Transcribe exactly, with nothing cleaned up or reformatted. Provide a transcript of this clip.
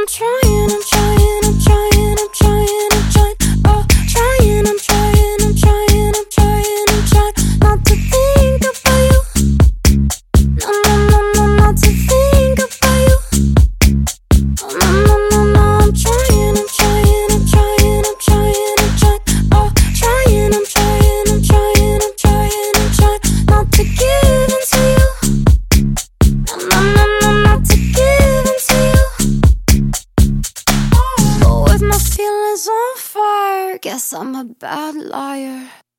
I'm trying, I'm trying, I'm trying, I'm trying, I'm trying, oh, trying, I'm trying, I'm trying, I'm trying, I'm trying not to think about you. No, no, no, no, not to think about you. No, no, no, no, no, I'm trying, I'm trying, I'm trying, I'm trying, I'm trying, oh, trying, I'm trying, I'm trying, I'm trying, I'm trying not to give in to you. No, no, no, no, not to give in to you. But with my feelings on fire, guess I'm a bad liar.